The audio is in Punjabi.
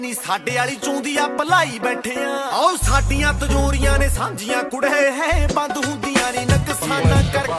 ਨੀ ਸਾਡੇ ਵਾਲੀ ਚੂੰਦੀ ਆ ਭਲਾਈ ਬੈਠੇ ਆ ਆਓ ਸਾਡੀਆਂ ਤਜੋਰੀਆਂ ਨੇ ਸਾਂਝੀਆਂ ਕੁੜੇ ਹੈ ਬੰਦ ਹੁੰਦੀਆਂ ਨੀ ਨੁਕਸਾਨਾਂ ਕਰ